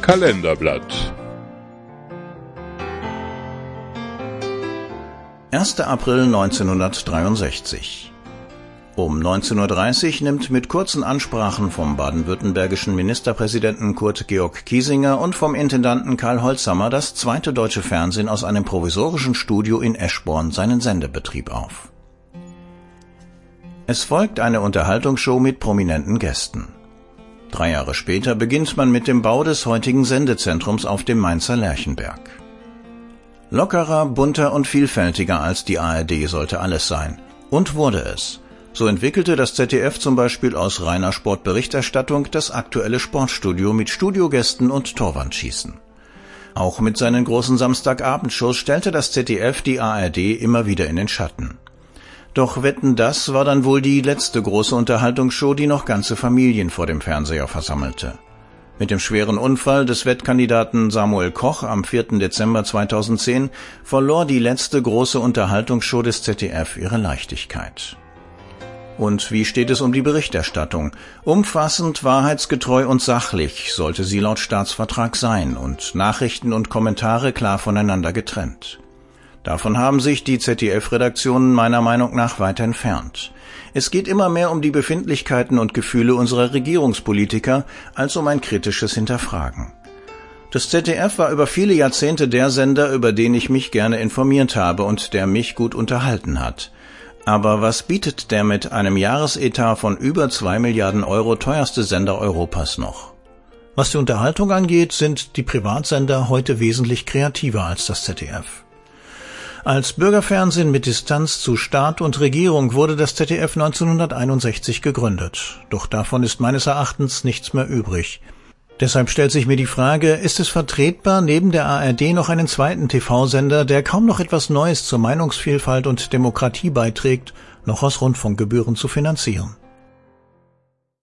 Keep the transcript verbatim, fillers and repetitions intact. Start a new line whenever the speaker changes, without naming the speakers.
Kalenderblatt.
erster April neunzehnhundertdreiundsechzig. Um neunzehn Uhr dreißig nimmt mit kurzen Ansprachen vom baden-württembergischen Ministerpräsidenten Kurt Georg Kiesinger und vom Intendanten Karl Holzhammer das zweite deutsche Fernsehen aus einem provisorischen Studio in Eschborn seinen Sendebetrieb auf. Es folgt eine Unterhaltungsshow mit prominenten Gästen. Drei Jahre später beginnt man mit dem Bau des heutigen Sendezentrums auf dem Mainzer Lerchenberg. Lockerer, bunter und vielfältiger als die A R D sollte alles sein. Und wurde es. So entwickelte das Z D F zum Beispiel aus reiner Sportberichterstattung das aktuelle Sportstudio mit Studiogästen und Torwandschießen. Auch mit seinen großen Samstagabendshows stellte das Z D F die A R D immer wieder in den Schatten. Doch Wetten, das war dann wohl die letzte große Unterhaltungsshow, die noch ganze Familien vor dem Fernseher versammelte. Mit dem schweren Unfall des Wettkandidaten Samuel Koch am vierten Dezember zweitausendzehn verlor die letzte große Unterhaltungsshow des Z D F ihre Leichtigkeit. Und wie steht es um die Berichterstattung? Umfassend, wahrheitsgetreu und sachlich sollte sie laut Staatsvertrag sein und Nachrichten und Kommentare klar voneinander getrennt. Davon haben sich die Z D F-Redaktionen meiner Meinung nach weit entfernt. Es geht immer mehr um die Befindlichkeiten und Gefühle unserer Regierungspolitiker als um ein kritisches Hinterfragen. Das Z D F war über viele Jahrzehnte der Sender, über den ich mich gerne informiert habe und der mich gut unterhalten hat. Aber was bietet der mit einem Jahresetat von über zwei Milliarden Euro teuerste Sender Europas noch? Was die Unterhaltung angeht, sind die Privatsender heute wesentlich kreativer als das Z D F. Als Bürgerfernsehen mit Distanz zu Staat und Regierung wurde das Z D F neunzehnhunderteinundsechzig gegründet. Doch davon ist meines Erachtens nichts mehr übrig. Deshalb stellt sich mir die Frage, ist es vertretbar, neben der A R D noch einen zweiten T V-Sender, der kaum noch etwas Neues zur Meinungsvielfalt und Demokratie beiträgt, noch aus Rundfunkgebühren zu finanzieren?